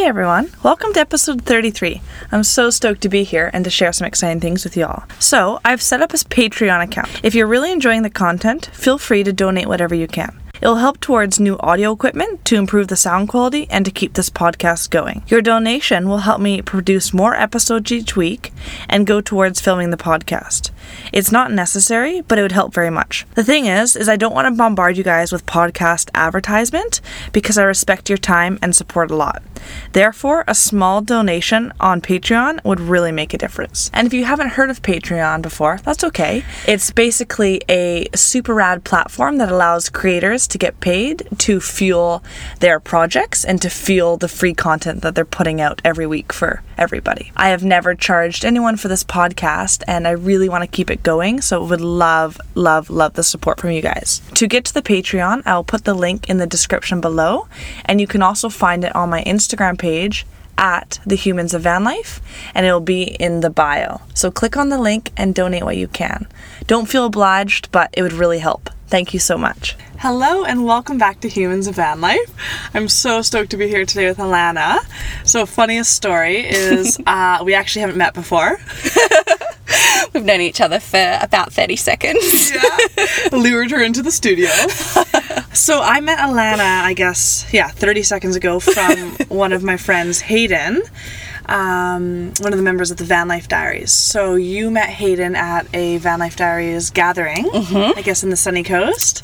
Hey everyone, welcome to episode 33. I'm so stoked to be here and to share some exciting things with y'all. So, I've set up a Patreon account. If you're really enjoying the content, feel free to donate whatever you can. It'll help towards new audio equipment to improve the sound quality and to keep this podcast going. Your donation will help me produce more episodes each week and go towards filming the podcast. It's not necessary, but it would help very much. The thing is I don't want to bombard you guys with podcast advertisement because I respect your time and support a lot. Therefore, a small donation on Patreon would really make a difference. And if you haven't heard of Patreon before, that's okay. It's basically a super rad platform that allows creators to get paid to fuel their projects and to fuel the free content that they're putting out every week for everybody. I have never charged anyone for this podcast, and I really want to keep it going, so would love the support from you guys. To get to the Patreon, I'll put the link in the description below, and you can also find it on my Instagram page at The Humans of Van Life, and it'll be in the bio. So click on the link and donate what you can. Don't feel obliged, but it would really help. Thank you so much. Hello and welcome back to Humans of Van Life. I'm so stoked to be here today with Alana. So funniest story is we actually haven't met before. We've known each other for about 30 seconds. Yeah. Lured her into the studio. So I met Alana, 30 seconds ago from one of my friends, Hayden. One of the members of the Van Life Diaries. So you met Hayden at a Van Life Diaries gathering, I guess in the Sunny Coast?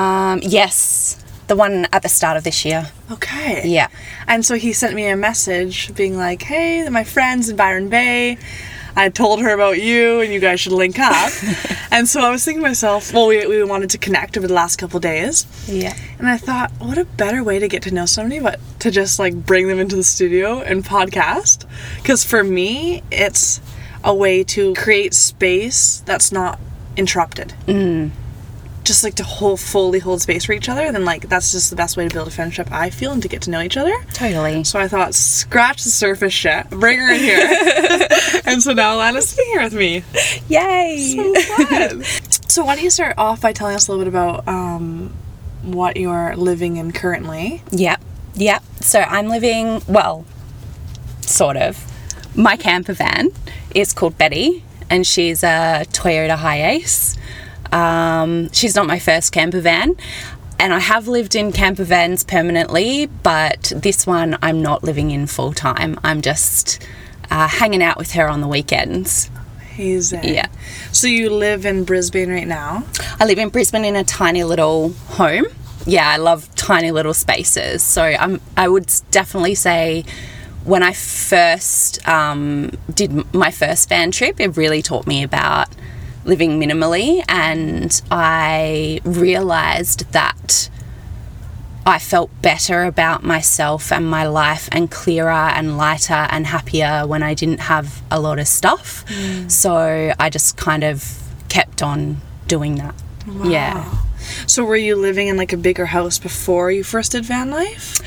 Yes, the one at the start of this year. Okay. Yeah. And so he sent me a message being like, hey, they're my friends in Byron Bay. I told her about you and you guys should link up. And so I was thinking to myself, well, we wanted to connect over the last couple days. Yeah. And I thought, what a better way to get to know somebody but to just like bring them into the studio and podcast. Because for me, it's a way to create space that's not interrupted. Just like to fully hold space for each other, then like that's just the best way to build a friendship, I feel, and to get to know each other. Totally. So I thought, scratch the surface shit, bring her in here. And so now Alana's sitting here with me. Yay! So fun. So why don't you start off by telling us a little bit about what you're living in currently? Yep. So I'm living, well, sort of. My camper van is called Betty, and she's a Toyota Hiace. She's not my first camper van, and I have lived in camper vans permanently, but this one I'm not living in full time. I'm just hanging out with her on the weekends. Amazing. Yeah. So you live in Brisbane right now? I live in Brisbane in a tiny little home. Yeah, I love tiny little spaces. So I would definitely say when I first did my first van trip, it really taught me about living minimally, and I realised that I felt better about myself and my life and clearer and lighter and happier when I didn't have a lot of stuff. So I just kind of kept on doing that. Wow. Yeah. So were you living in like a bigger house before you first did van life?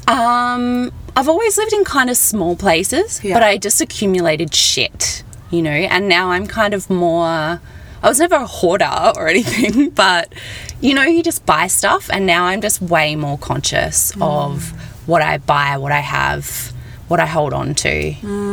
I've always lived in kind of small places, Yeah. but I just accumulated shit, you know, and now I'm kind of more... I was never a hoarder or anything, but, you know, you just buy stuff, and now I'm just way more conscious of what I buy, what I have, what I hold on to.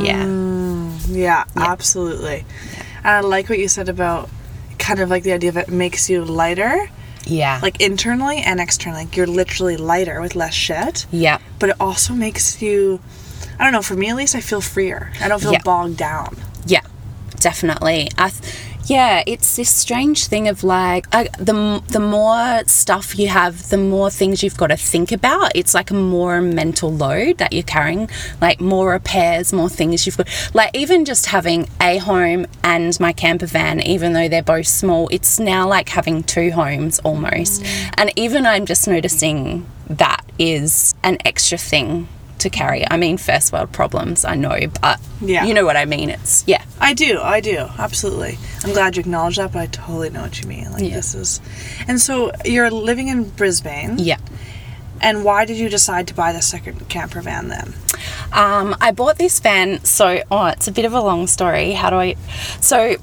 Yeah, absolutely. Yeah. And I like what you said about kind of like the idea of it makes you lighter, Yeah. like internally and externally. Like you're literally lighter with less shit. Yeah. But it also makes you, I don't know, for me at least, I feel freer. I don't feel bogged down. Yeah, definitely. Yeah, it's this strange thing of like, the more stuff you have, the more things you've got to think about. It's like a more mental load that you're carrying, like more repairs, more things you've got. Like even just having a home and my camper van, even though they're both small, it's now like having two homes almost. And even I'm just noticing that is an extra thing to carry. I mean, first world problems, I know, but you know what I mean. It's, I do, absolutely. I'm glad you acknowledge that, but I totally know what you mean. Like this is, and so you're living in Brisbane. Yeah. And why did you decide to buy the second camper van then? I bought this van, so, it's a bit of a long story. So,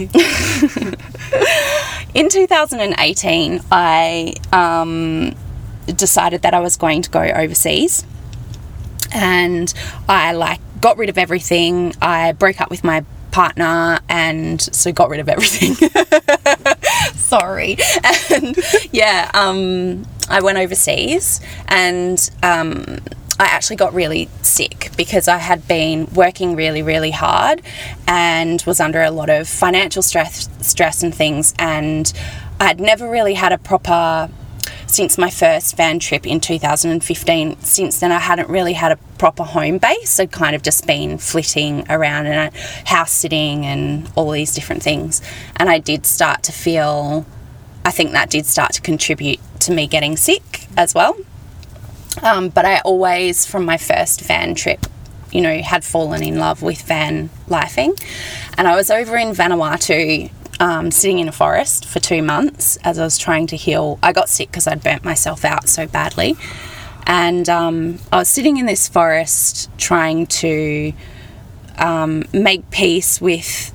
in 2018, I decided that I was going to go overseas. And I like got rid of everything. I broke up with my partner, and so got rid of everything. Sorry. And yeah, I went overseas, and I actually got really sick because I had been working really, really hard and was under a lot of financial stress and things, and I'd never really had a proper, since my first van trip in 2015, since then I hadn't really had a proper home base. I'd kind of just been flitting around and house sitting and all these different things. And I did start to feel, I think that did start to contribute to me getting sick as well. But I always, from my first van trip, you know, had fallen in love with van lifing. And I was over in Vanuatu, sitting in a forest for 2 months as I was trying to heal. I got sick because I'd burnt myself out so badly. And I was sitting in this forest trying to make peace with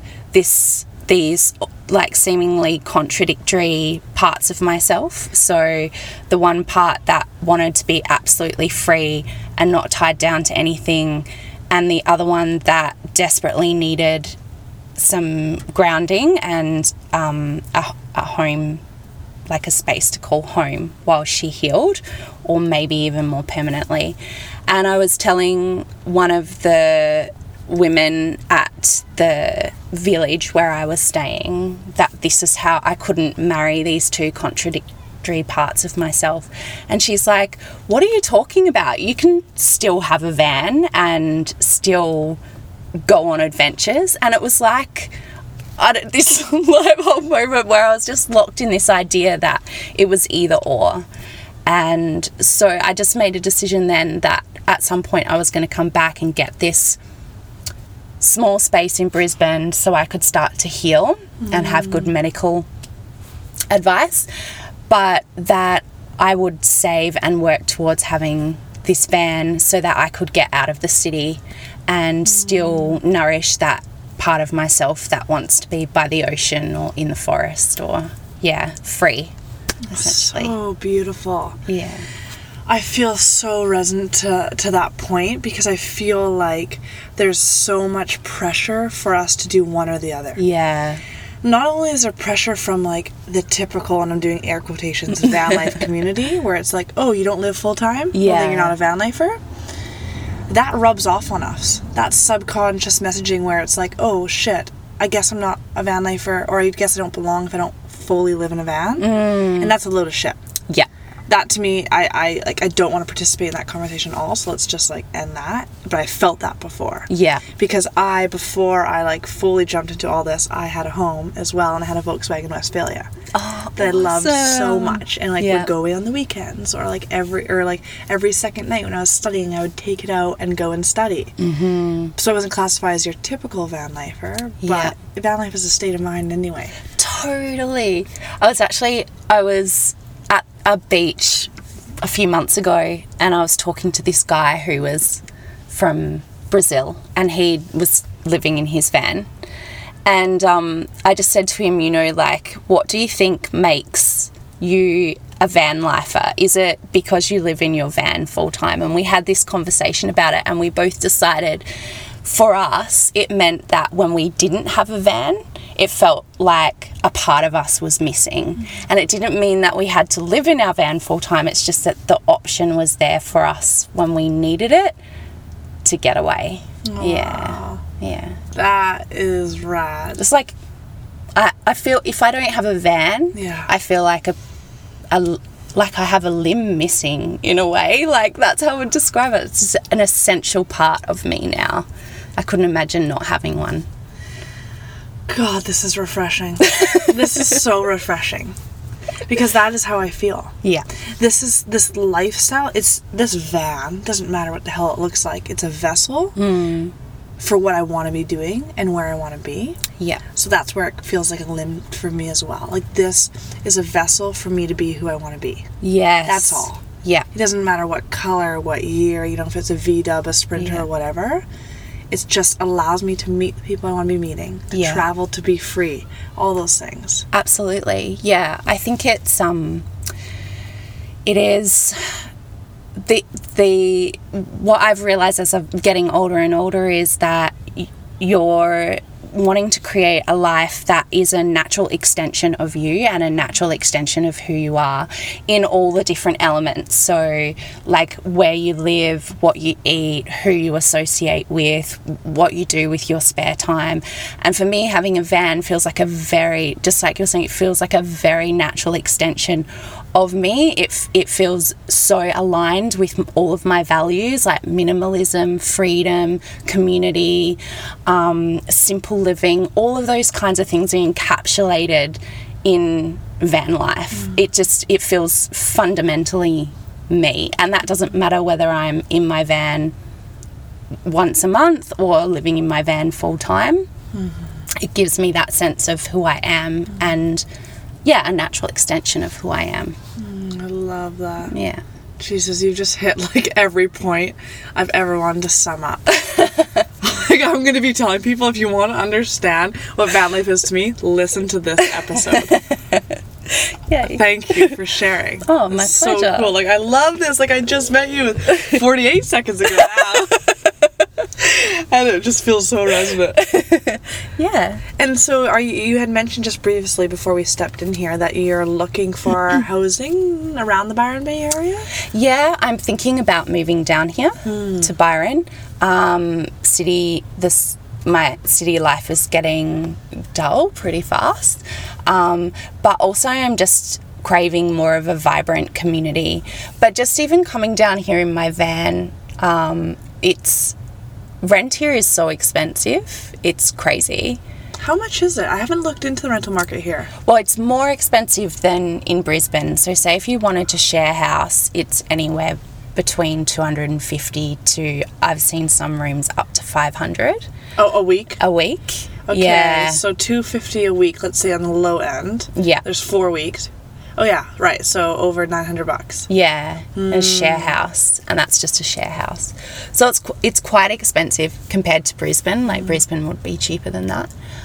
these like seemingly contradictory parts of myself. So the one part that wanted to be absolutely free and not tied down to anything, and the other one that desperately needed some grounding and a home, like a space to call home while she healed, or maybe even more permanently. And I was telling one of the women at the village where I was staying that this is how I couldn't marry these two contradictory parts of myself. And she's like, what are you talking about? You can still have a van and still go on adventures. And it was like this light bulb moment where I was just locked in this idea that it was either or. And so I just made a decision then that at some point I was going to come back and get this small space in Brisbane so I could start to heal and have good medical advice, but that I would save and work towards having this van so that I could get out of the city and still nourish that part of myself that wants to be by the ocean or in the forest or, free, essentially. So beautiful. Yeah. I feel so resonant to that point, because I feel like there's so much pressure for us to do one or the other. Yeah. Not only is there pressure from like the typical, and I'm doing air quotations, van life community, where it's like, oh, you don't live full time? Yeah. Well, then you're not a van lifer. That rubs off on us. That subconscious messaging where it's like, oh shit, I guess I'm not a van lifer, or I guess I don't belong if I don't fully live in a van. And that's a load of shit. Yeah. That to me, I don't want to participate in that conversation at all, so let's just like end that. But I felt that before. Yeah. Because before I like fully jumped into all this, I had a home as well, and I had a Volkswagen Westphalia that I loved so much, and like would go away on the weekends, or like every second night when I was studying, I would take it out and go and study. So I wasn't classified as your typical van lifer, but van life is a state of mind anyway. Totally. I was at a beach a few months ago, and I was talking to this guy who was from Brazil, and he was living in his van. And I just said to him, you know, like, what do you think makes you a van lifer? Is it because you live in your van full time? And we had this conversation about it, and we both decided for us it meant that when we didn't have a van, it felt like a part of us was missing. And it didn't mean that we had to live in our van full time. It's just that the option was there for us when we needed it to get away. Aww. Yeah. That is rad. It's like, I feel if I don't have a van, I feel like like I have a limb missing in a way. Like, that's how I would describe it. It's just an essential part of me now. I couldn't imagine not having one. God, this is refreshing. This is so refreshing. Because that is how I feel. Yeah. This lifestyle, it's this van, doesn't matter what the hell it looks like. It's a vessel for what I want to be doing and where I want to be. Yeah. So that's where it feels like a limb for me as well. Like, this is a vessel for me to be who I want to be. Yes. That's all. Yeah. It doesn't matter what color, what year, you know, if it's a VW, a Sprinter, or whatever. It just allows me to meet the people I want to be meeting, to travel, to be free, all those things. Absolutely. Yeah. I think it is the what I've realized as I'm getting older and older is that you're wanting to create a life that is a natural extension of you and a natural extension of who you are in all the different elements. So like where you live, what you eat, who you associate with, what you do with your spare time. And for me, having a van feels like a very, just like you're saying, it feels like a very natural extension of me. It feels so aligned with all of my values, like minimalism, freedom, community, simple living. All of those kinds of things are encapsulated in van life. It feels fundamentally me, and that doesn't matter whether I'm in my van once a month or living in my van full time. It gives me that sense of who I am and a natural extension of who I am. I love that. Yeah. Jesus, you've just hit like every point I've ever wanted to sum up. Like, I'm going to be telling people, if you want to understand what van life is to me, listen to this episode. Yay. Thank you for sharing. Oh, my It's pleasure. so cool. Like, I love this. Like, I just met you 48 seconds ago now. And it just feels so resonant. Yeah. And so you had mentioned just previously before we stepped in here that you're looking for housing around the Byron Bay area? Yeah, I'm thinking about moving down here to Byron. My city life is getting dull pretty fast. But also I'm just craving more of a vibrant community. But just even coming down here in my van, rent here is so expensive. It's crazy. How much is it? I haven't looked into the rental market here. Well, it's more expensive than in Brisbane. So say if you wanted to share a house, it's anywhere between 250 to, I've seen some rooms up to 500. Oh, a week? A week. Okay, Yeah. so $250 a week, let's say on the low end. Yeah. There's 4 weeks. Oh yeah, right. So over $900. Yeah, a share house, and that's just a share house. So it's quite expensive compared to Brisbane. Like Brisbane would be cheaper than that.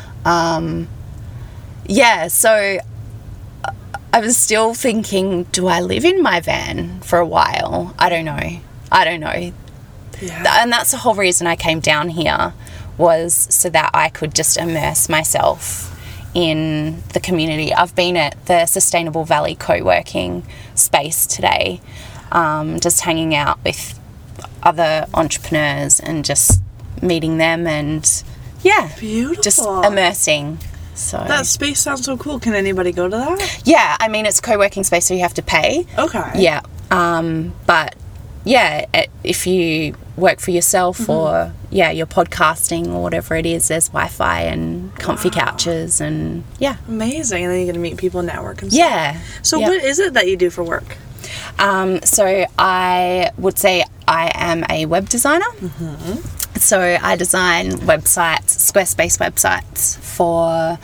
So I was still thinking, do I live in my van for a while? I don't know. Yeah. And that's the whole reason I came down here, was so that I could just immerse myself in the community. I've been at the Sustainable Valley co-working space today, just hanging out with other entrepreneurs and just meeting them and Beautiful. just immersing. So That space sounds so cool. Can anybody go to that? yeah, I mean, it's a co-working space, so you have to pay. Okay. Yeah. But yeah, if you work for yourself or you're podcasting or whatever it is, there's Wi-Fi and comfy couches and Amazing. And then you get to meet people, network and stuff. yeah. So Yeah. what is it that you do for work? So I would say I am a web designer. So I design websites, Squarespace websites for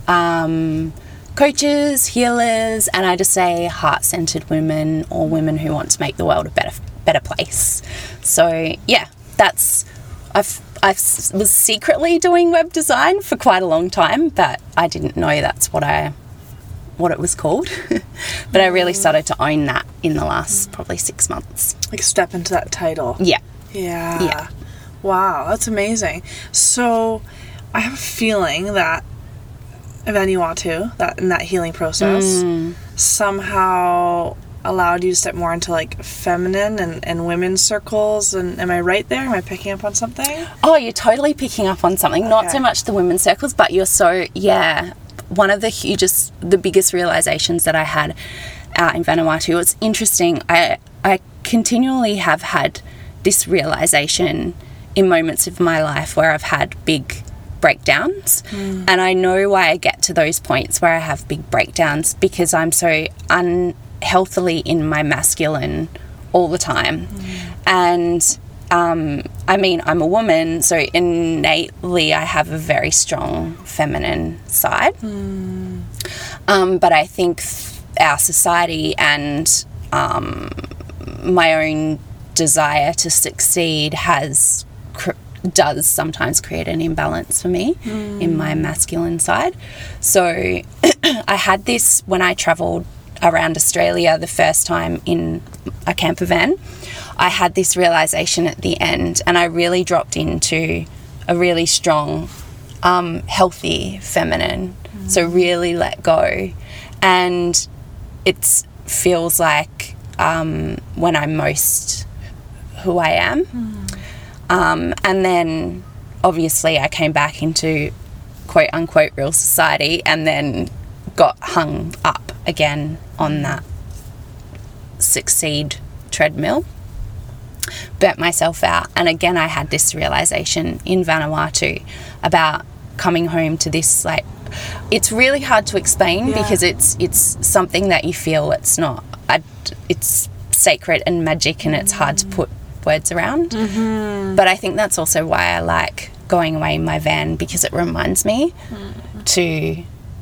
coaches, healers, and I just say heart-centered women or women who want to make the world a better place. So yeah, I was secretly doing web design for quite a long time, but I didn't know that's what it was called. But I really started to own that in the last probably 6 months. Like step into that title. Yeah. Yeah. Wow, that's amazing. So I have a feeling that Vanuatu, that in that healing process, somehow allowed you to step more into like feminine and women's circles. And am I right there? Am I picking up on something? Oh, you're totally picking up on something. Not so much the women's circles, but you're one of the biggest realizations that I had out in Vanuatu. It's interesting. I continually have had this realization in moments of my life where I've had big breakdowns. And I know why I get to those points where I have big breakdowns, because I'm so unhealthily in my masculine all the time. And I mean, I'm a woman, so innately I have a very strong feminine side. But I think our society and my own desire to succeed does sometimes create an imbalance for me in my masculine side. So I had this when I travelled around Australia the first time in a camper van. I had this realization at the end, and I really dropped into a really strong, healthy feminine. So really let go. And it feels like when I'm most who I am. And then obviously I came back into quote unquote real society, and then got hung up again on that succeed treadmill, burnt myself out. And again I had this realization in Vanuatu about coming home to this, like, it's really hard to explain because it's something that you feel. It's not it's sacred and magic, and it's hard to put words around. But I think that's also why I like going away in my van, because it reminds me to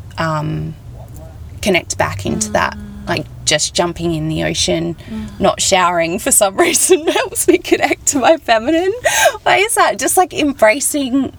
connect back into that. Like, just jumping in the ocean, not showering for some reason helps me connect to my feminine. Why is that? Just like embracing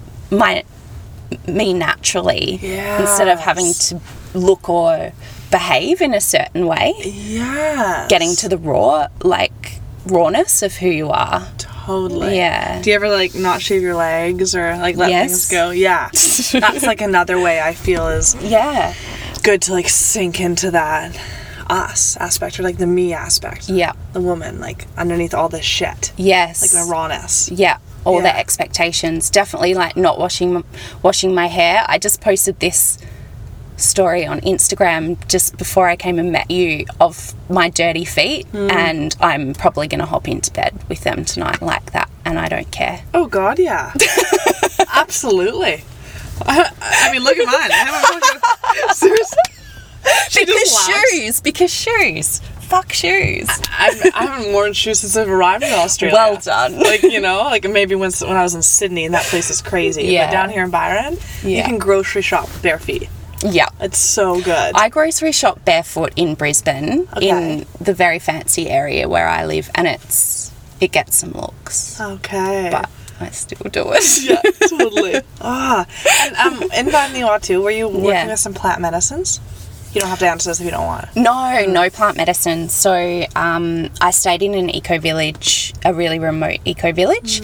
me naturally instead of having to look or behave in a certain way. Getting to the rawness of who you are. Totally. Yeah. Do you ever like not shave your legs or like let things go? Yeah. That's like another way I feel is good to like sink into that us aspect, or like the me aspect. Yeah. The woman, like underneath all this shit. Yes. Like the rawness. Yeah. All the expectations. Definitely like not washing my hair. I just posted this story on Instagram just before I came and met you of my dirty feet, and I'm probably going to hop into bed with them tonight like that, and I don't care. Oh God, yeah. Absolutely. I mean, look at mine. I haven't seriously. Because shoes. Fuck shoes. I haven't worn shoes since I've arrived in Australia. Well done. Like, you know, like maybe when I was in Sydney, and that place is crazy. Yeah. But down here in Byron, you can grocery shop bare feet. Yeah. It's so good. I grocery shop barefoot in Brisbane, in the very fancy area where I live, and it gets some looks. Okay. But I still do it. Yeah, totally. And in Vanuatu, were you working with some plant medicines? You don't have to answer this if you don't want. No plant medicine. So I stayed in an eco-village, a really remote eco-village,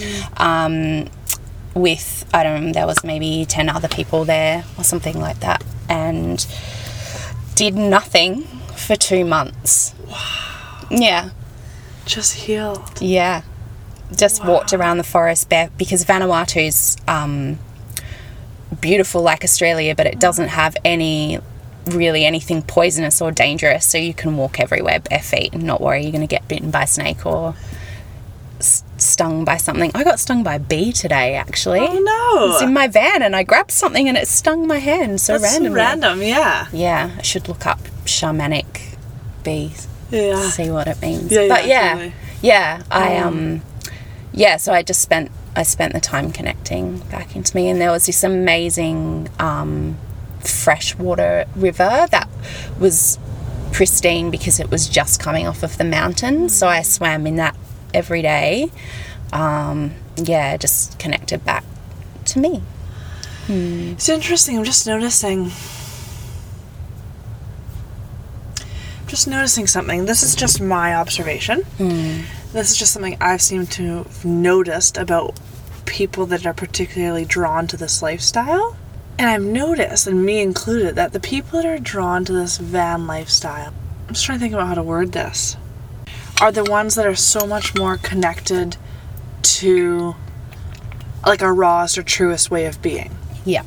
with, I don't know, there was maybe 10 other people there or something like that, and did nothing for 2 months. Wow. Yeah. Just healed. Yeah. Just walked around the forest bare, because Vanuatu's beautiful like Australia, but it doesn't have anything poisonous or dangerous, so you can walk everywhere bare feet and not worry you're going to get bitten by a snake or stung by something. I got stung by a bee today, actually. Oh no. It was in my van and I grabbed something and it stung my hand randomly. So random, yeah. Yeah, I should look up shamanic bees. Yeah. See what it means. Yeah, but totally. So I just spent the time connecting back into me, and there was this amazing freshwater river that was pristine because it was just coming off of the mountains. So I swam in that every day. Just connected back to me. It's interesting. I'm just noticing something. This is just my observation. This is just something I've seemed to have noticed about people that are particularly drawn to this lifestyle. And I've noticed, and me included, that the people that are drawn to this van lifestyle, I'm just trying to think about how to word this, are the ones that are so much more connected to like our rawest or truest way of being. Yeah.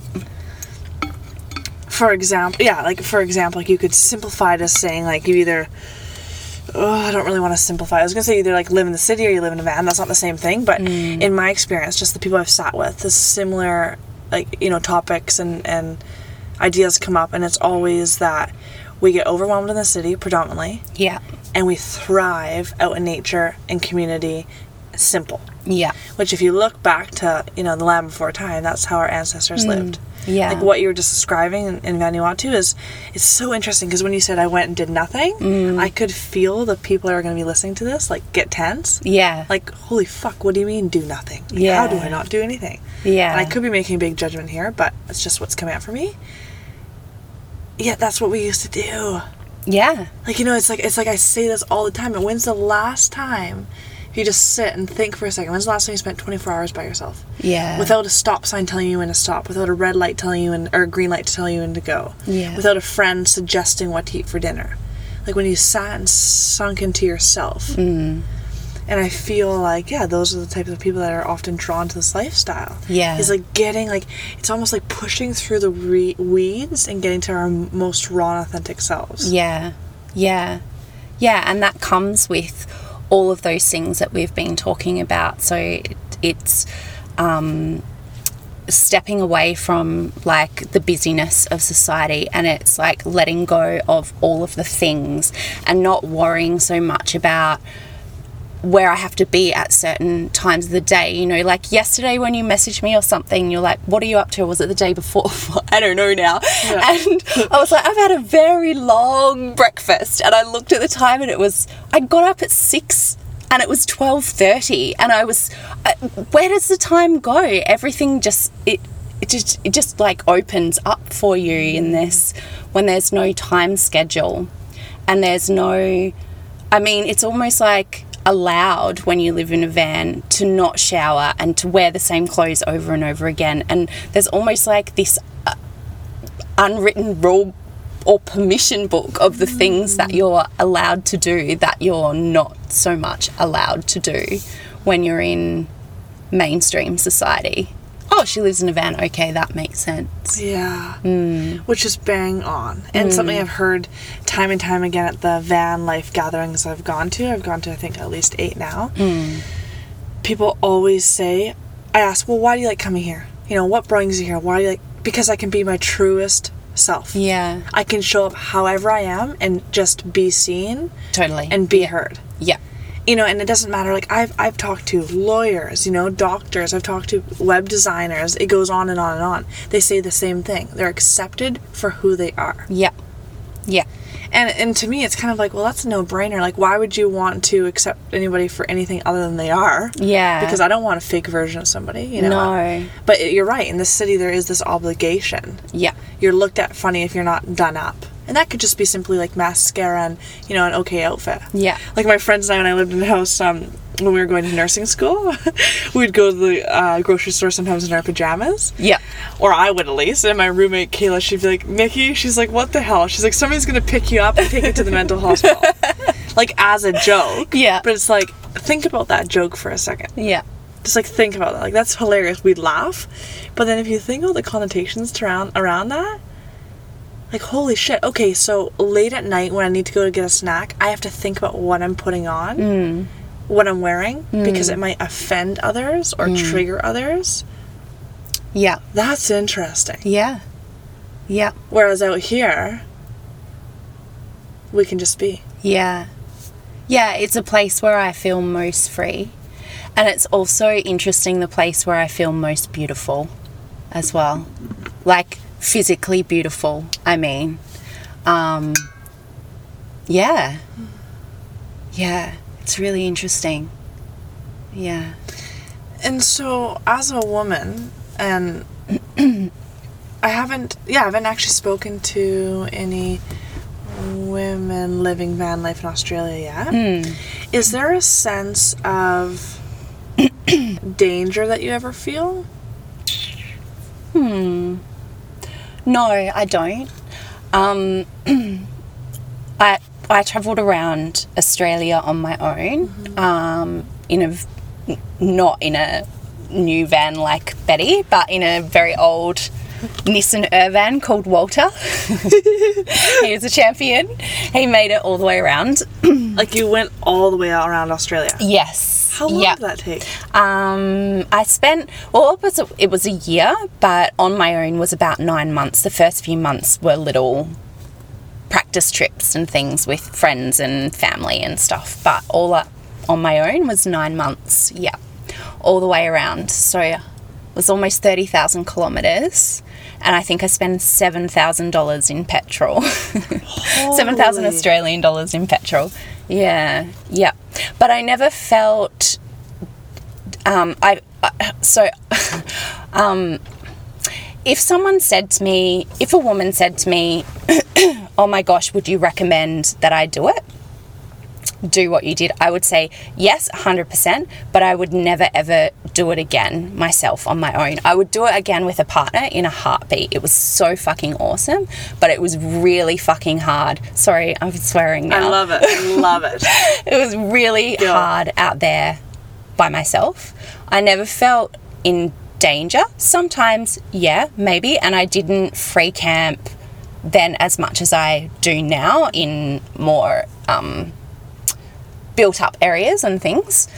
For example, like you could simplify it as saying like you either, I don't really want to simplify. I was going to say either like live in the city or you live in a van. That's not the same thing. But in my experience, just the people I've sat with, the similar, like, you know, topics and ideas come up. And it's always that we get overwhelmed in the city predominantly. Yeah. And we thrive out in nature and community, simple. Yeah. Which if you look back to, you know, the land before time, that's how our ancestors lived. Yeah. Like what you were just describing in Vanuatu it's so interesting, because when you said I went and did nothing, I could feel the people that are going to be listening to this like get tense. Yeah. Like, holy fuck, what do you mean do nothing? Like, Yeah. how do I not do anything? Yeah. And I could be making a big judgment here, but it's just what's coming out for me. Yeah, that's what we used to do. Yeah. Like, you know, it's like I say this all the time, and when's the last time if you just sit and think for a second, when's the last time you spent 24 hours by yourself? Yeah. Without a stop sign telling you when to stop, without a red light telling you or a green light to tell you when to go. Yeah. Without a friend suggesting what to eat for dinner. Like when you sat and sunk into yourself. And I feel like, yeah, those are the types of people that are often drawn to this lifestyle. Yeah. It's like getting, like, it's almost like pushing through the weeds and getting to our most raw and authentic selves. Yeah. Yeah. Yeah, and that comes with all of those things that we've been talking about. So it's stepping away from, like, the busyness of society, and it's like letting go of all of the things and not worrying so much about where I have to be at certain times of the day. You know, like yesterday when you messaged me or something, you're like, what are you up to? Or was it the day before? I don't know now. Yeah. And I was like, I've had a very long breakfast. And I looked at the time and I got up at 6 and it was 12:30. And I was, where does the time go? Everything just, it just like opens up for you in this, when there's no time schedule and there's no, I mean, it's almost like allowed when you live in a van to not shower and to wear the same clothes over and over again, and there's almost like this unwritten rule or permission book of the things that you're allowed to do that you're not so much allowed to do when you're in mainstream society. Oh, she lives in a van. Okay, that makes sense. Yeah. Which is bang on. And something I've heard time and time again at the van life gatherings I've gone to, I think at least 8 now. People always say, I ask, well, why do you like coming here? You know, what brings you here? Why do you like, because I can be my truest self. Yeah. I can show up however I am and just be seen. Totally. And be heard. Yeah. You know, and it doesn't matter, like, I've talked to lawyers, you know, doctors, I've talked to web designers, it goes on and on and on. They say the same thing. They're accepted for who they are. Yeah. Yeah. And to me, it's kind of like, well, that's a no-brainer. Like, why would you want to accept anybody for anything other than they are? Yeah. Because I don't want a fake version of somebody, you know? No. But you're right, in this city, there is this obligation. Yeah. You're looked at funny if you're not done up. And that could just be simply like mascara and, you know, an okay outfit. Yeah. Like my friends and I, when I lived in the house, when we were going to nursing school, we'd go to the grocery store sometimes in our pajamas. Yeah. Or I would at least. And my roommate, Kayla, she'd be like, Mickey, she's like, what the hell? She's like, somebody's going to pick you up and take you to the mental hospital. Like, as a joke. Yeah. But it's like, think about that joke for a second. Yeah. Just like think about that. Like, that's hilarious. We'd laugh. But then if you think about the connotations around that, like, holy shit. Okay, so late at night when I need to go to get a snack, I have to think about what I'm putting on, what I'm wearing, because it might offend others or trigger others. Yeah. That's interesting. Yeah. Yeah. Whereas out here, we can just be. Yeah. Yeah, it's a place where I feel most free. And it's also interesting, the place where I feel most beautiful as well. Like, physically beautiful, I mean. Yeah. Yeah. It's really interesting. Yeah. And so, as a woman, and I haven't actually spoken to any women living van life in Australia yet. Is there a sense of danger that you ever feel? No, I don't. I travelled around Australia on my own, not in a new van like Betty, but in a very old Nissan Urvan called Walter. He was a champion. He made it all the way around. Like, you went all the way out around Australia? Yes. How long did that take? I spent, it was a year, but on my own was about 9 months. The first few months were little practice trips and things with friends and family and stuff, but all up on my own was 9 months, yeah, all the way around. So it was almost 30,000 kilometres, and I think I spent $7,000 in petrol. 7,000 Australian dollars in petrol. Yeah. But I never felt, if a woman said to me, oh my gosh, would you recommend that I do it? do what you did, I would say yes, 100%, but I would never ever do it again myself on my own. I would do it again with a partner in a heartbeat. It was so fucking awesome, but it was really fucking hard. Sorry, I'm swearing now. I love it. I love it. It was really hard out there by myself. I never felt in danger. Sometimes, yeah, maybe, and I didn't free camp then as much as I do now in more built up areas and things.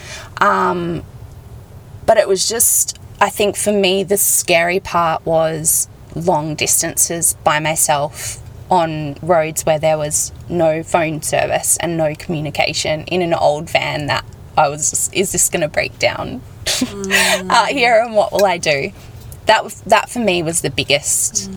But it was just, I think for me, the scary part was long distances by myself on roads where there was no phone service and no communication in an old van that I was just, is this going to break down out here, and what will I do? That for me was the biggest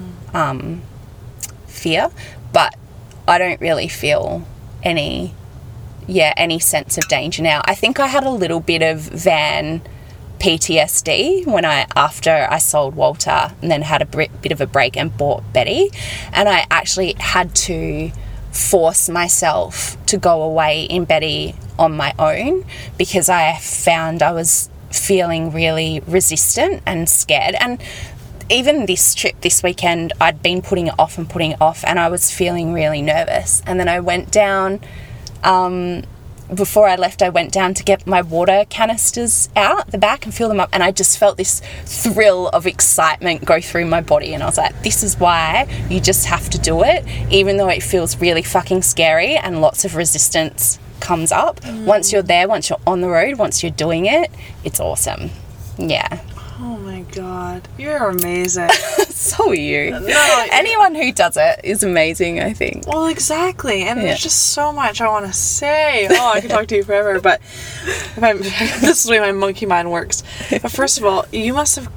fear, but I don't really feel any sense of danger now. I think I had a little bit of van PTSD after I sold Walter and then had a bit of a break and bought Betty, and I actually had to force myself to go away in Betty on my own because I found I was feeling really resistant and scared. And even this trip this weekend, I'd been putting it off and I was feeling really nervous. And then I went down, before I left, I went down to get my water canisters out the back and fill them up, and I just felt this thrill of excitement go through my body, and I was like, this is why you just have to do it, even though it feels really fucking scary and lots of resistance comes up. Once you're there, once you're on the road, once you're doing it, it's awesome. Yeah. Oh my God, you're amazing. So are you. No, anyone who does it is amazing, I think. Well, exactly. And there's just so much I want to say. Oh, I could talk to you forever, but this is the way my monkey mind works. But first of all, you must have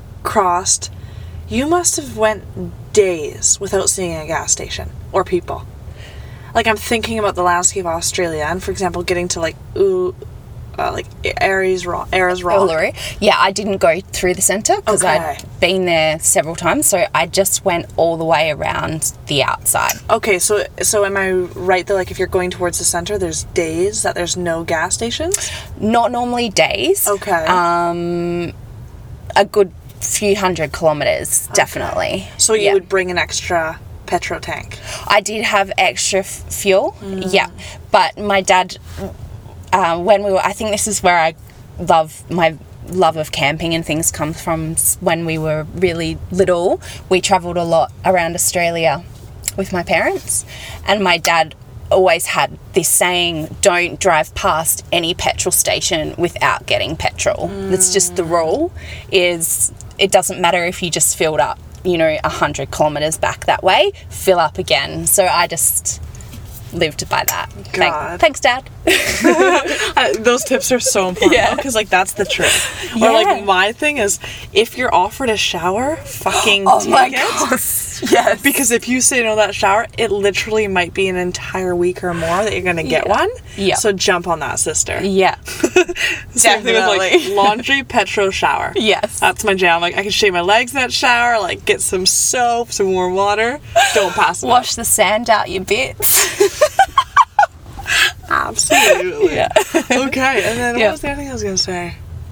went days without seeing a gas station or people. Like, I'm thinking about the landscape of Australia, and for example, getting to Ayers Rock. Uluru. Yeah, I didn't go through the centre because I'd been there several times, so I just went all the way around the outside. Okay, so am I right that, like, if you're going towards the centre, there's days that there's no gas stations? Not normally days. Okay. A good few hundred kilometres, definitely. So you would bring an extra petrol tank? I did have extra fuel, yeah. But my dad... I think this is where my love of camping and things comes from. When we were really little, we travelled a lot around Australia with my parents, and my dad always had this saying, don't drive past any petrol station without getting petrol. That's just the rule. It doesn't matter if you just filled up, 100 kilometres back that way, fill up again. So I just lived by that. Thanks, Dad. Those tips are so important because that's the truth. Or like, my thing is, if you're offered a shower, fucking take it. Yes. Because if you say no to that shower, it literally might be an entire week or more that you're going to get one. Yeah. So jump on that, sister. Yeah. Same thing with like laundry, petrol, shower. Yes. That's my jam. Like, I can shave my legs in that shower, like get some soap, some warm water. Don't pass it. Wash the sand out your bits. Absolutely. Yeah. Okay. And then what was the other thing I was going to say?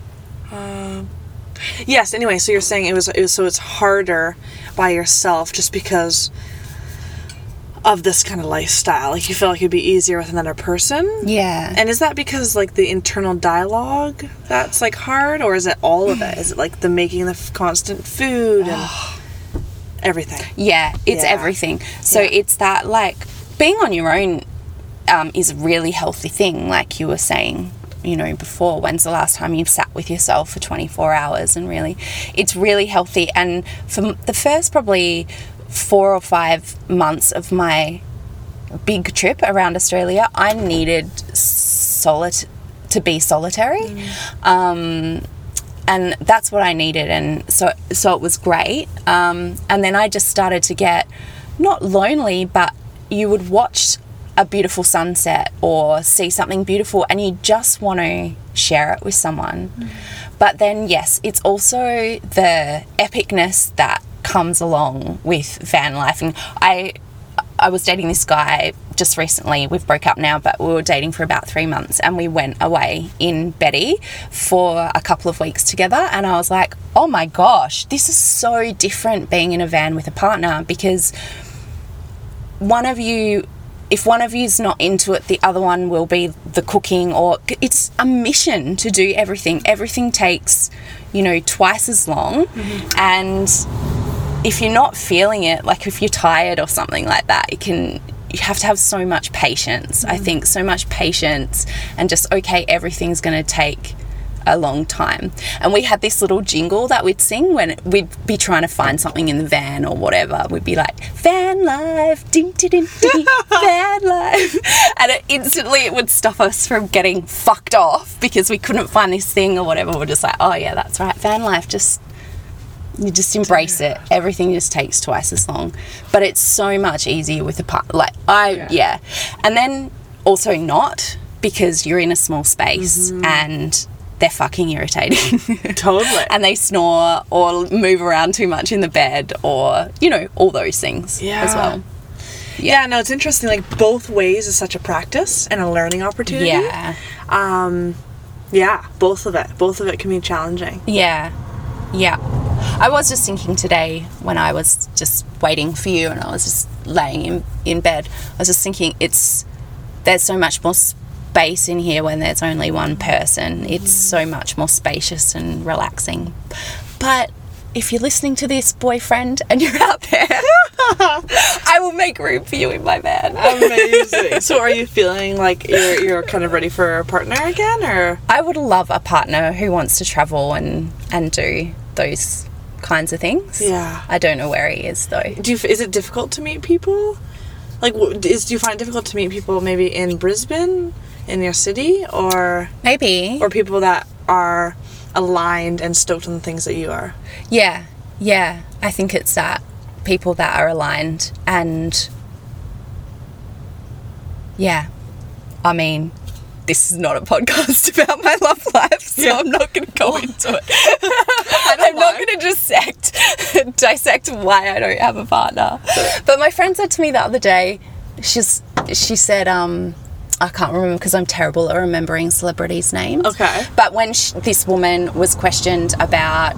Yes. Anyway, so you're saying it was so it's harder by yourself just because of this kind of lifestyle. Like, you feel like it'd be easier with another person. Yeah. And is that because like the internal dialogue that's like hard, or is it all of it? Is it like the making the constant food and everything? Yeah, it's everything. So it's that, like, being on your own is a really healthy thing, like you were saying, before. When's the last time you've sat with yourself for 24 hours? And really, it's really healthy. And for the first probably 4 or 5 months of my big trip around Australia, I needed to be solitary. And that's what I needed. And so it was great. And then I just started to get not lonely, but you would watch a beautiful sunset or see something beautiful and you just want to share it with someone. But then, yes, it's also the epicness that comes along with van life. And I was dating this guy just recently, we've broke up now, but we were dating for about 3 months, and we went away in Betty for a couple of weeks together, and I was like, oh my gosh, this is so different being in a van with a partner, because if one of you's not into it, the other one will be the cooking, or it's a mission to do everything. Everything takes, twice as long. And if you're not feeling it, like if you're tired or something like that, you have to have so much patience. I think so much patience, and just, okay, everything's going to take a long time. And we had this little jingle that we'd sing when we'd be trying to find something in the van or whatever. We'd be like, van life, ding, ding, ding, ding, van life. And it would stop us from getting fucked off because we couldn't find this thing or whatever. We're just like, oh yeah, that's right, van life, you just embrace it. Everything just takes twice as long. But it's so much easier with a partner. Yeah. And then also not, because you're in a small space and they're fucking irritating. Totally. And they snore or move around too much in the bed, or, all those things as well. Yeah, no, it's interesting. Like, both ways is such a practice and a learning opportunity. Yeah. Yeah, both of it can be challenging. Yeah. I was just thinking today when I was just waiting for you and I was just laying in bed, I was just thinking there's so much more space in here when there's only one person. It's so much more spacious and relaxing. But if you're listening to this, boyfriend, and you're out there, I will make room for you in my van. Amazing. So are you feeling like you're kind of ready for a partner again, or? I would love a partner who wants to travel and do those kinds of things. Yeah. I don't know where he is though. Is it difficult to meet people? Like, do you find it difficult to meet people maybe in Brisbane, in your city, or maybe, or people that are aligned and stoked on the things that you are? Yeah. I think it's that, people that are aligned, and yeah. I mean, this is not a podcast about my love life, so I'm not going to go into it. I'm not going to dissect why I don't have a partner. But my friend said to me the other day, she said, I can't remember because I'm terrible at remembering celebrities' names. Okay. But when this woman was questioned about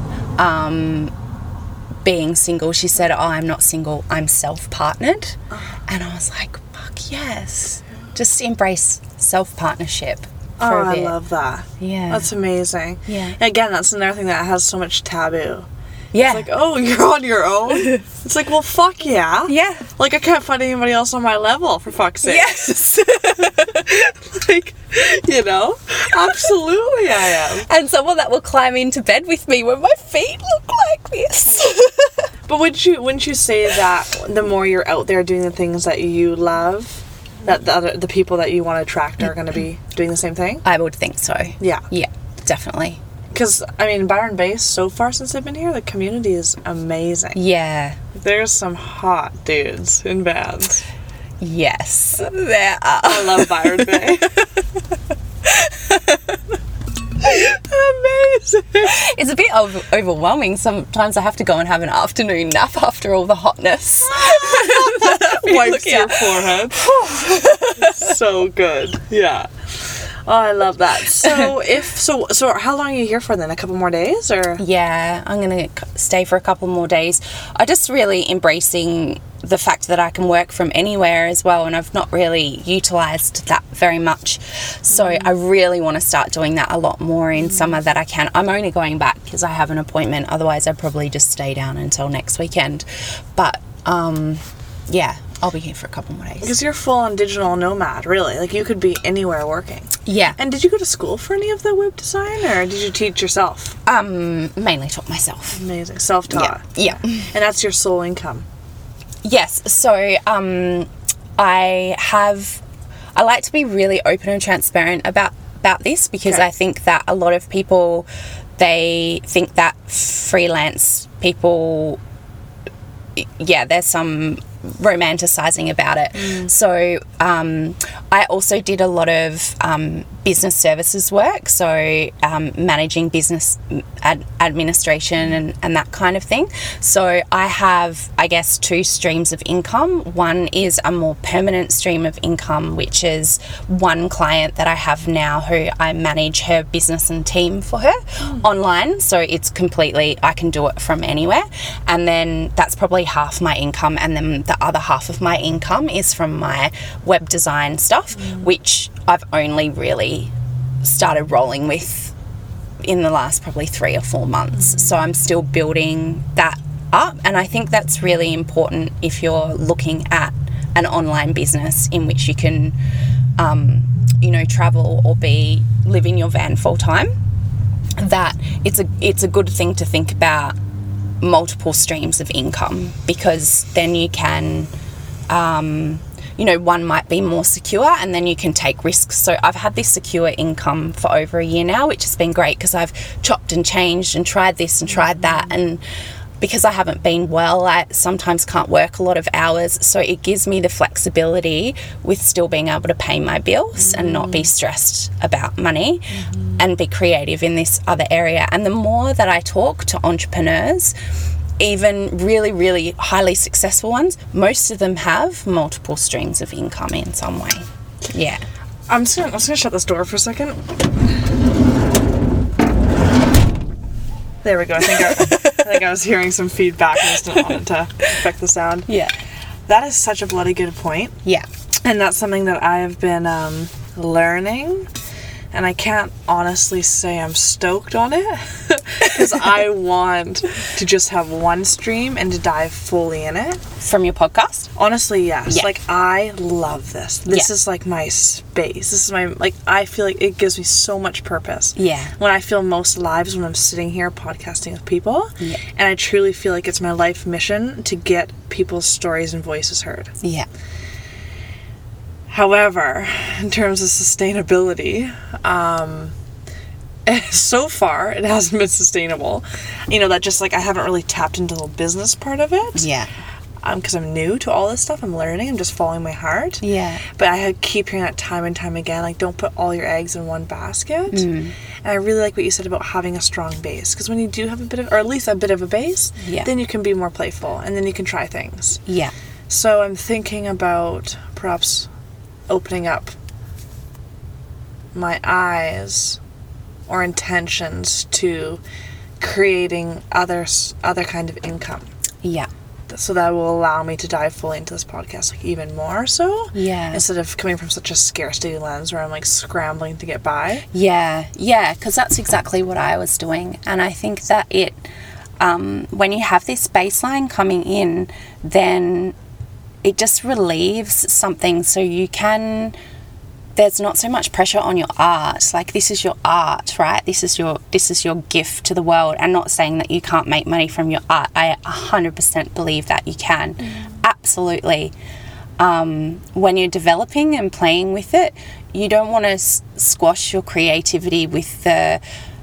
being single, she said, oh, I'm not single, I'm self-partnered. And I was like, fuck yes. Just embrace self-partnership for a bit. I love that. Yeah. That's amazing. Yeah. Again, that's another thing that has so much taboo. Yeah. It's like, oh, you're on your own? It's like, well, fuck yeah. Yeah. Like, I can't find anybody else on my level, for fuck's sake. Yes. Like, absolutely I am. And someone that will climb into bed with me when my feet look like this. But wouldn't you say that the more you're out there doing the things that you love, that the people that you want to attract are going to be doing the same thing? I would think so. Yeah. Yeah, definitely. Because, I mean, Byron Bay, so far since I've been here, the community is amazing. Yeah. There's some hot dudes in bands. Yes, there are. I love Byron Bay. Amazing. It's a bit overwhelming. Sometimes I have to go and have an afternoon nap after all the hotness. Wipes your forehead. So good. Yeah. Oh, I love that. So so how long are you here for then? A couple more days, or? Yeah, I'm going to stay for a couple more days. I just really embracing the fact that I can work from anywhere as well, and I've not really utilised that very much. So I really want to start doing that a lot more in summer that I can. I'm only going back because I have an appointment. Otherwise, I'd probably just stay down until next weekend. But, yeah, I'll be here for a couple more days. Because you're full-on digital nomad, really. Like, you could be anywhere working. Yeah. And did you go to school for any of the web design, or did you teach yourself? Mainly taught myself. Amazing. Self-taught. Yeah. And that's your sole income? Yes. So, I like to be really open and transparent about this, because I think that a lot of people, they think that freelance people, there's some romanticizing about it. So I also did a lot of business services work, so managing business administration and that kind of thing. So I have, I guess, 2 streams of income. One is a more permanent stream of income, which is one client that I have now who I manage her business and team for her online. So it's completely, I can do it from anywhere. And then that's probably half my income. And then the other half of my income is from my web design stuff, which I've only really started rolling with in the last probably 3 or 4 months. So I'm still building that up, and I think that's really important if you're looking at an online business in which you can travel or live in your van full time, that it's a good thing to think about multiple streams of income, because then you can one might be more secure, and then you can take risks. So I've had this secure income for over a year now, which has been great because I've chopped and changed and tried this and tried that. And because I haven't been well, I sometimes can't work a lot of hours. So it gives me the flexibility with still being able to pay my bills and not be stressed about money and be creative in this other area. And the more that I talk to entrepreneurs, even really, really highly successful ones, most of them have multiple streams of income in some way. Yeah. I'm just gonna shut this door for a second. There we go. I think I was hearing some feedback and I just didn't want it to affect the sound. Yeah. That is such a bloody good point. Yeah. And that's something that I have been learning. And I can't honestly say I'm stoked on it because I want to just have one stream and to dive fully in it. From your podcast? Honestly, yes. Yeah. Like, I love this. This is like my space. This is my, I feel like it gives me so much purpose. Yeah. When I feel most alive is when I'm sitting here podcasting with people. Yeah. And I truly feel like it's my life mission to get people's stories and voices heard. Yeah. However, in terms of sustainability, so far it hasn't been sustainable. That just I haven't really tapped into the business part of it. Yeah. Because I'm new to all this stuff. I'm learning. I'm just following my heart. Yeah. But I keep hearing that time and time again, don't put all your eggs in one basket. And I really like what you said about having a strong base. Because when you do have or at least a bit of a base, then you can be more playful and then you can try things. Yeah. So I'm thinking about perhaps opening up my eyes or intentions to creating other kind of income. Yeah. So that will allow me to dive fully into this podcast even more so. Yeah. Instead of coming from such a scarcity lens where I'm scrambling to get by. Yeah. Yeah. Because that's exactly what I was doing. And I think that when you have this baseline coming in, then it just relieves something, so there's not so much pressure on your art. This is your art, right? This is your gift to the world. And not saying that you can't make money from your art. I 100% believe that you can. Absolutely. When you're developing and playing with it, you don't want to squash your creativity with the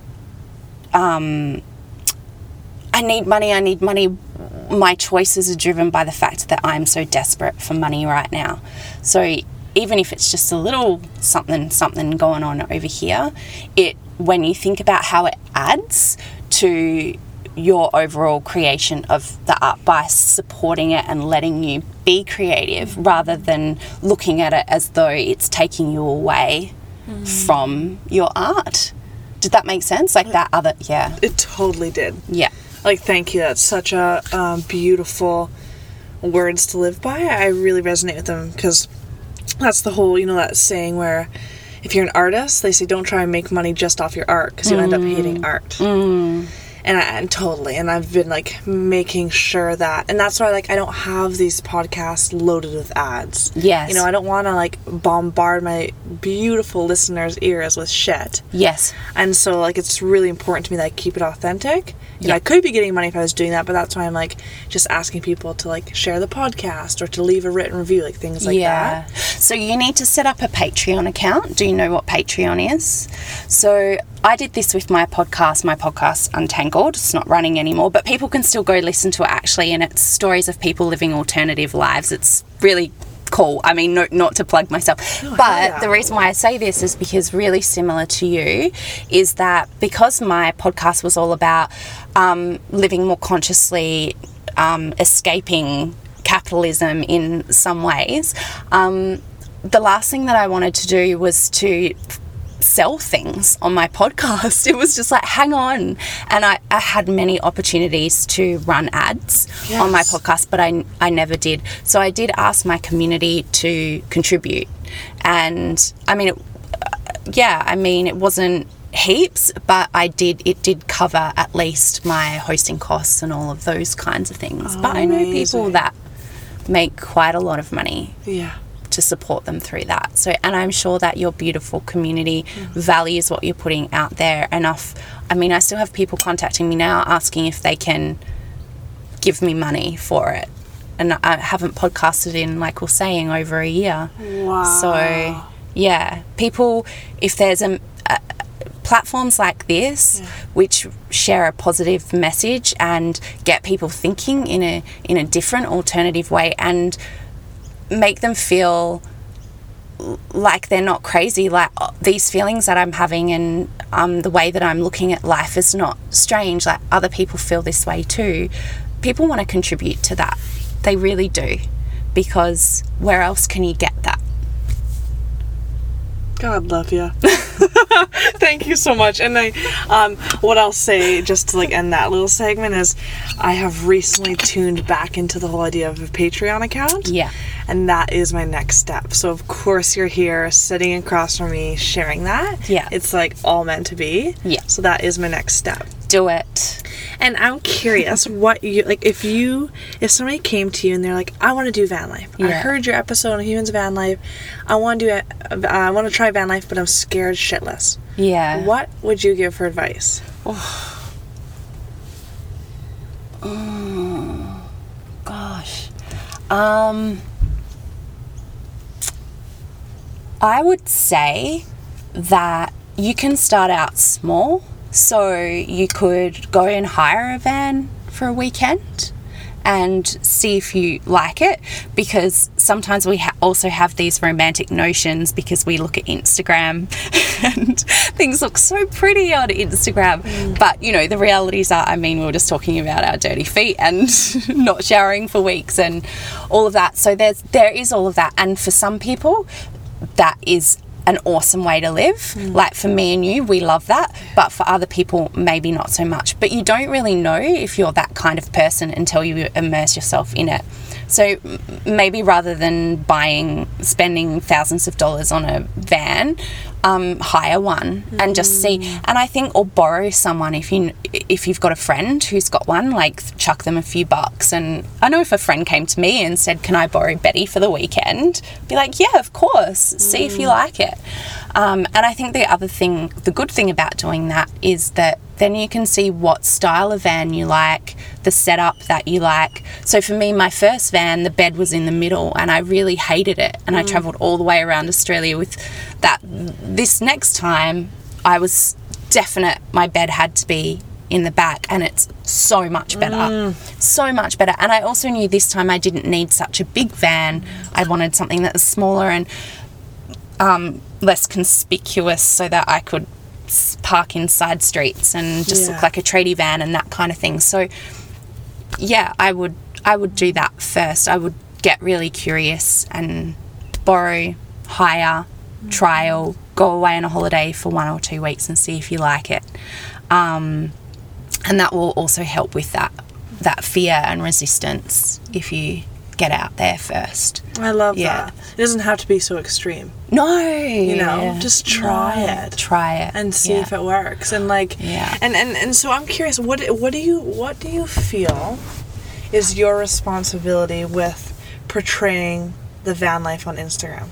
I need money. My choices are driven by the fact that I'm so desperate for money right now. So even if it's just a little something going on over here, when you think about how it adds to your overall creation of the art by supporting it and letting you be creative rather than looking at it as though it's taking you away from your art. Did that make sense? Yeah. It totally did. Yeah. Thank you. That's such a beautiful words to live by. I really resonate with them because that's the whole, that saying where if you're an artist, they say don't try and make money just off your art because you'll end up hating art. And totally. And I've been making sure that, and that's why I don't have these podcasts loaded with ads. Yes. I don't want to bombard my beautiful listeners' ears with shit. Yes. And so it's really important to me that I keep it authentic. I could be getting money if I was doing that, but that's why I'm just asking people to share the podcast or to leave a written review, things like that. So you need to set up a Patreon account. Do you know what Patreon is? So I did this with my podcast Untangled. It's not running anymore, but people can still go listen to it actually, and it's stories of people living alternative lives. It's really cool. I mean, not to plug myself, but the reason why I say this is because really similar to you is that because my podcast was all about living more consciously, escaping capitalism in some ways, the last thing that I wanted to do was to sell things on my podcast. It was just like, hang on. And I had many opportunities to run ads on my podcast, but I never did. So I did ask my community to contribute. And I mean, it wasn't heaps, but it did cover at least my hosting costs and all of those kinds of things. But I know people that make quite a lot of money. Yeah. To support them through that. So, and I'm sure that your beautiful community values what you're putting out there enough. I mean, I still have people contacting me now asking if they can give me money for it. And I haven't podcasted in, like we're saying, over a year. Wow. So, yeah, people, if there's platforms like this which share a positive message and get people thinking in a different alternative way and make them feel like they're not crazy, like these feelings that I'm having and the way that I'm looking at life is not strange, like other people feel this way too. People want to contribute to that. They really do, because where else can you get that? God love you. Thank you so much. And I, what I'll say just to like end that little segment is I have recently tuned back into the whole idea of a Patreon account. Yeah. And that is my next step. So of course you're here sitting across from me sharing that. Yeah. It's like all meant to be. Yeah. So that is my next step. Do it. And I'm curious what you like if somebody came to you and they're like, I want to do van life. I heard your episode on Humans Van Life. I want to do it. I want to try van life, but I'm scared shitless. Yeah. What would you give for advice? Oh, gosh. I would say that you can start out small. So you could go and hire a van for a weekend and see if you like it, because sometimes we also have these romantic notions because we look at Instagram and things look so pretty on Instagram. But, the realities are, we were just talking about our dirty feet and not showering for weeks and all of that. So there is all of that. And for some people, that is an awesome way to live. Like for me and you, we love that, but for other people, maybe not so much. But you don't really know if you're that kind of person until you immerse yourself in it. So maybe rather than spending thousands of dollars on a van, hire one and just see. And I think, or borrow someone if you've got a friend who's got one, like chuck them a few bucks. And I know if a friend came to me and said, can I borrow Betty for the weekend? I'd be like, yeah, of course. See if you like it. And I think the good thing about doing that is that then you can see what style of van you like, the setup that you like. So for me, my first van, the bed was in the middle and I really hated it. And I travelled all the way around Australia with that. This next time, I was definite my bed had to be in the back, and it's so much better. So much better. And I also knew this time I didn't need such a big van. I wanted something that was smaller and less conspicuous so that I could park in side streets and just look like a tradie van and that kind of thing. So yeah, I would do that first. I would get really curious and borrow, hire, trial, go away on a holiday for 1 or 2 weeks and see if you like it. And that will also help with that fear and resistance if you get out there first. I love that. It doesn't have to be so extreme. No. Just try it. Try it. And see if it works. And and so I'm curious, what do you feel is your responsibility with portraying the van life on Instagram?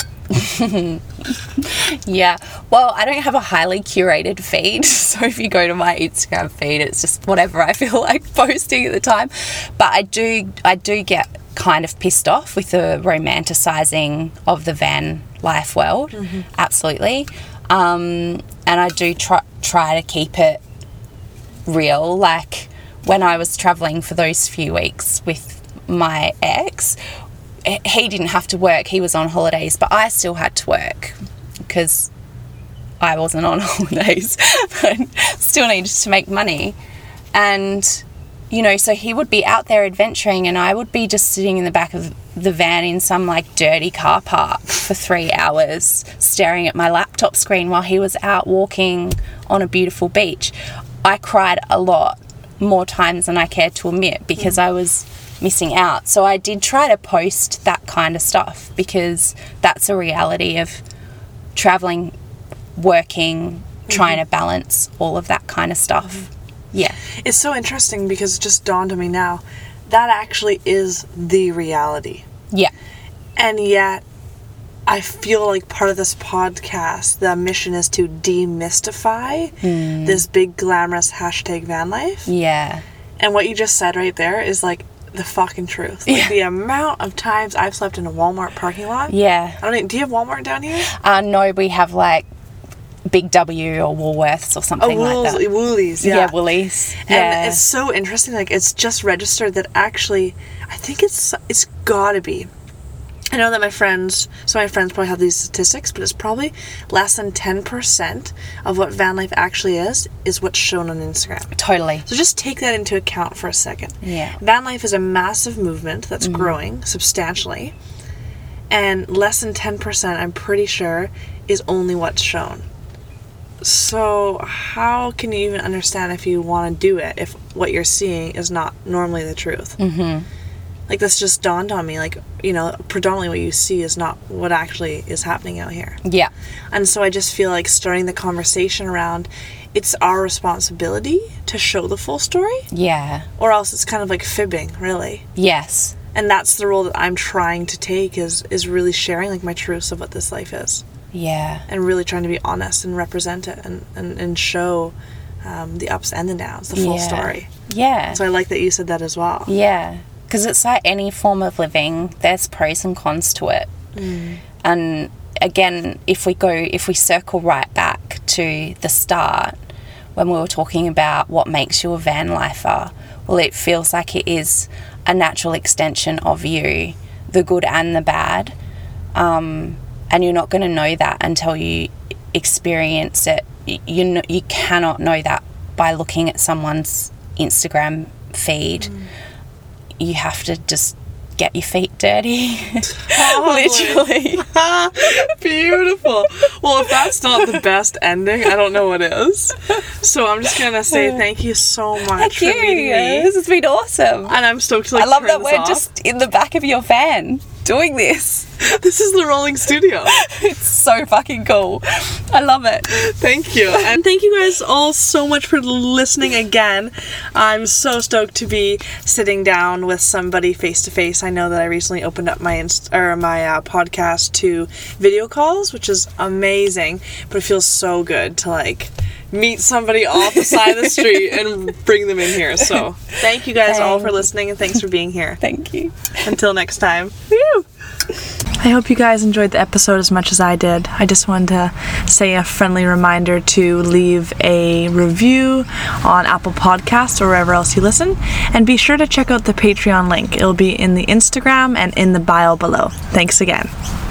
Yeah, well, I don't have a highly curated feed, so if you go to my Instagram feed, it's just whatever I feel like posting at the time. But I do get kind of pissed off with the romanticizing of the van life world. Absolutely. And I do try to keep it real. Like when I was traveling for those few weeks with my ex, he didn't have to work. He was on holidays, but I still had to work because I wasn't on holidays, but still needed to make money. And, you know, so he would be out there adventuring and I would be just sitting in the back of the van in some like dirty car park for 3 hours staring at my laptop screen while he was out walking on a beautiful beach. I cried a lot more times than I cared to admit because I was missing out. So I did try to post that kind of stuff because that's a reality of traveling, working, trying to balance all of that kind of stuff. Yeah. It's so interesting because it just dawned on me now. That actually is the reality. Yeah. And yet, I feel like part of this podcast, the mission is to demystify this big glamorous hashtag van life. Yeah. And what you just said right there is like the fucking truth. Like the amount of times I've slept in a Walmart parking lot. Yeah. I don't know, do you have Walmart down here? No, we have like Big W or Woolworths or something like that. Woolies, yeah. Yeah, Woolies. And it's so interesting, like it's just registered that actually, I think it's gotta be. I know that my friends probably have these statistics, but it's probably less than 10% of what van life actually is what's shown on Instagram. Totally. So just take that into account for a second. Yeah. Van life is a massive movement that's growing substantially, and less than 10%, I'm pretty sure, is only what's shown. So how can you even understand if you want to do it if what you're seeing is not normally the truth? Like, this just dawned on me, like, you know, predominantly what you see is not what actually is happening out here. Yeah. And so I just feel like starting the conversation around, it's our responsibility to show the full story, Yeah. or else it's kind of like fibbing, really. Yes. And that's the role that I'm trying to take, is really sharing, like, my truths of what this life is. Yeah. And really trying to be honest and represent it and show the ups and the downs, the full story. Yeah. So I like that you said that as well. Yeah. Because it's like any form of living, there's pros and cons to it. And again, if we circle right back to the start, when we were talking about what makes you a van lifer, well, it feels like it is a natural extension of you, the good and the bad. And you're not going to know that until you experience it. You cannot know that by looking at someone's Instagram feed. You have to just get your feet dirty. Literally. Beautiful. Well, if that's not the best ending, I don't know what is. So I'm just going to say thank you so much for meeting me. This has been awesome. And I'm stoked to I love that turn we're this off. just in the back of your van doing this. This is the rolling studio. It's so fucking cool. I love it. Thank you. And thank you guys all so much for listening again. I'm so stoked to be sitting down with somebody face to face. I know that I recently opened up my podcast to video calls, which is amazing, but it feels so good to like meet somebody off the side of the street and bring them in here. So thank you guys all for listening, and thanks for being here. Thank you. Until next time. Woo! I hope you guys enjoyed the episode as much as I did. I just wanted to say a friendly reminder to leave a review on Apple Podcasts or wherever else you listen, and be sure to check out the Patreon link. It'll be in the Instagram and in the bio below. Thanks again.